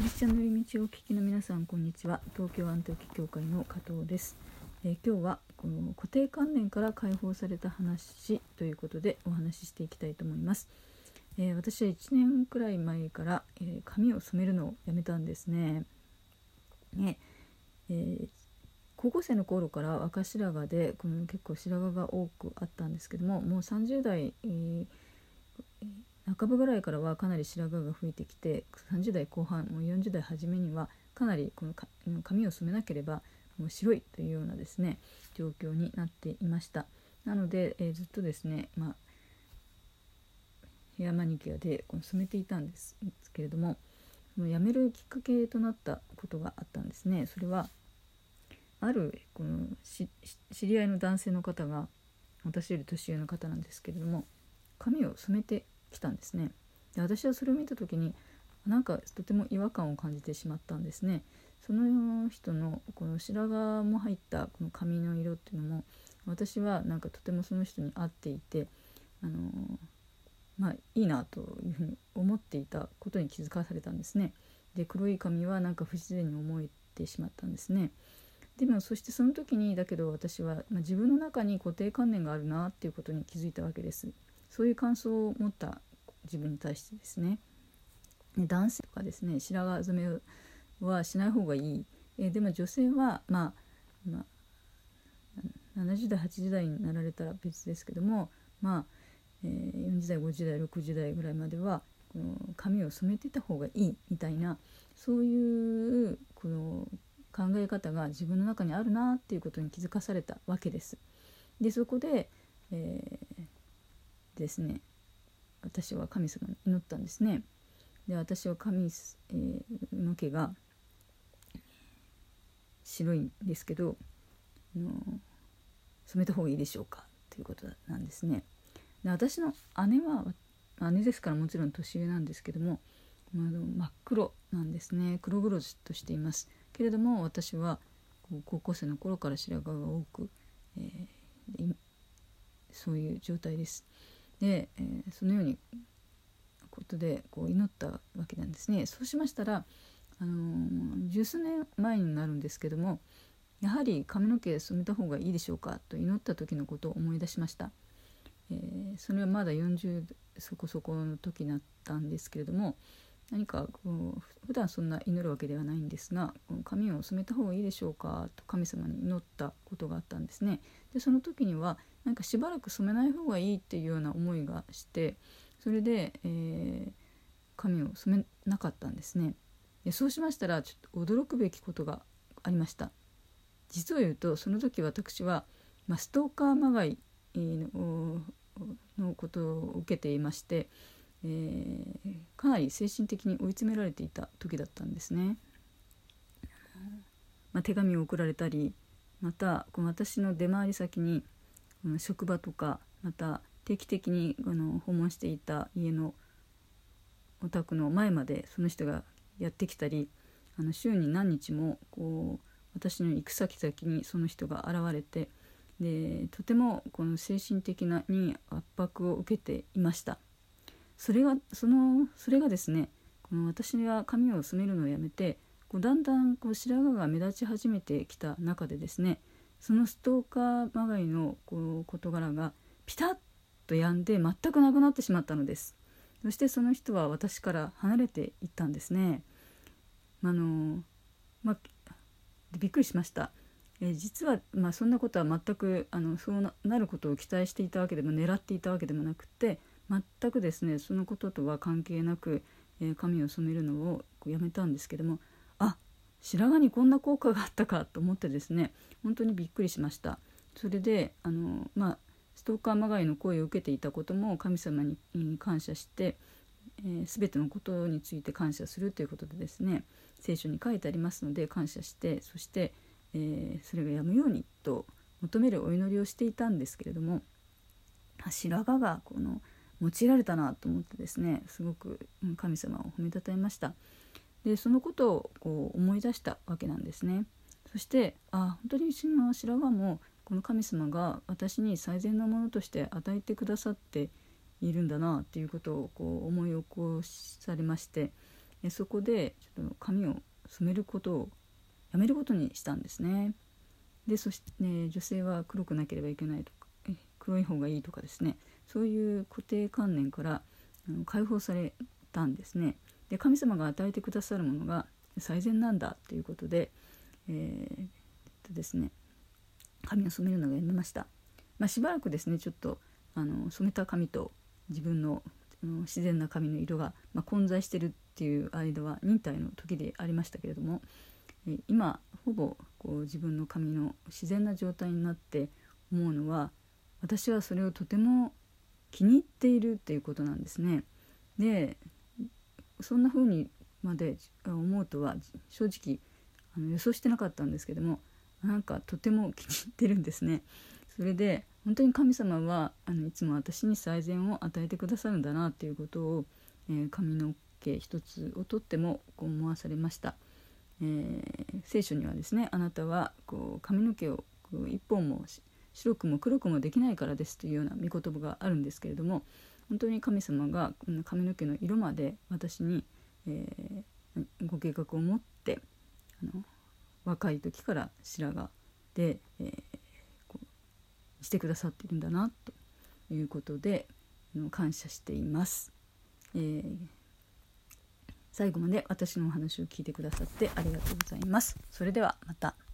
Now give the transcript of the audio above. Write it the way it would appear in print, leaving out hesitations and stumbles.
リスチャンの寄り道をお聞きの皆さん、こんにちは。東京アントキ教会の加藤です。今日はこの固定観念から解放された話ということでお話ししていきたいと思います。私は1年くらい前から、髪を染めるのをやめたんですね。高校生の頃から赤白髪で結構白髪が多くあったんですけども、もう30代、半ばぐらいからはかなり白髪が増えてきて、30代後半、もう40代初めにはかなりこの髪を染めなければもう白いというようなですね状況になっていました。なので、ずっとですね、ヘアマニキュアで染めていたんですけれども、辞めるきっかけとなったことがあったんですね。それはある知り合いの男性の方が、私より年上の方なんですけれども、髪を染めてきたんですね。で、私はそれを見た時になんかとても違和感を感じてしまったんですね。その人のこの白髪も入ったこの髪の色っていうのも、私はなんかとてもその人に合っていて、いいなというふうに思っていたことに気づかされたんですね。で、黒い髪はなんか不自然に思えてしまったんですね。でもそしてその時にだけど私は、自分の中に固定観念があるなっていうことに気づいたわけです。そういう感想を持った自分に対してですね。男性とかですね、白髪染めはしない方がいい。でも女性は70代80代になられたら別ですけども、40代50代60代ぐらいまではこの髪を染めてた方がいいみたいな、そういうこの考え方が自分の中にあるなっていうことに気づかされたわけです。で、そこで、ですね、私は神様に祈ったんですね。で、私は髪の毛が白いんですけど、染めた方がいいでしょうかということなんですね。で、私の姉は姉ですからもちろん年上なんですけども、真っ黒なんですね。黒々としていますけれども、私は高校生の頃から白髪が多く、そういう状態です。で、そのようにことで祈ったわけなんですね。そうしましたら、十数年前になるんですけども、やはり髪の毛染めた方がいいでしょうかと祈った時のことを思い出しました。それはまだ40そこそこの時だったんですけれども、何か普段そんな祈るわけではないんですが、髪を染めた方がいいでしょうかと神様に祈ったことがあったんですね。で、その時にはなんかしばらく染めない方がいいっていうような思いがして、それで、髪を染めなかったんですね。で、そうしましたらちょっと驚くべきことがありました。実を言うと、その時私は、ストーカーまがいのことを受けていまして、かなり精神的に追い詰められていた時だったんですね。手紙を送られたり、また私の出回り先に職場とか、また定期的に訪問していた家のお宅の前までその人がやってきたり、週に何日も私の行く先々にその人が現れて、で、とてもこの精神的に圧迫を受けていました。それがですね、私が髪を染めるのをやめて、だんだん白髪が目立ち始めてきた中でですね、そのストーカーまがいの事柄がピタッと止んで全くなくなってしまったのです。そしてその人は私から離れていったんですね。びっくりしました。実はそんなことは全くそうなることを期待していたわけでも狙っていたわけでもなくて、全くですねそのこととは関係なく、髪を染めるのをやめたんですけども、白髪にこんな効果があったかと思ってですね、本当にびっくりしました。それでストーカーまがいの行為を受けていたことも神様に感謝して、全てのことについて感謝するということでですね、聖書に書いてありますので感謝して、そして、それがやむようにと求めるお祈りをしていたんですけれども、白髪が用いられたなと思ってですね、すごく神様を褒めたたえました。で、そのことを思い出したわけなんですね。そして本当に白髪もこの神様が私に最善のものとして与えてくださっているんだなっていうことを思い起こされまして、 そこでちょっと髪を染めることをやめることにしたんですね。でそして、女性は黒くなければいけないとか、黒い方がいいとかですね、そういう固定観念から解放されたんですね。で神様が与えてくださるものが最善なんだということで、ですね、髪を染めるのがやめました。しばらくですねちょっと染めた髪と自分の自然な髪の色が、混在してるっていう間は忍耐の時でありましたけれども、今ほぼ自分の髪の自然な状態になって思うのは、私はそれをとても気に入っているということなんですね。でそんな風にまで思うとは正直予想してなかったんですけども、なんかとても気に入ってるんですね。それで本当に神様はいつも私に最善を与えてくださるんだなということを、髪の毛一つをとっても思わされました。聖書にはですね、あなたは髪の毛を一本も白くも黒くもできないからですというような御言葉があるんですけれども、本当に神様が髪の毛の色まで私に、ご計画を持って若い時から白髪で、してくださっているんだなということで感謝しています。最後まで私のお話を聞いてくださってありがとうございます。それではまた。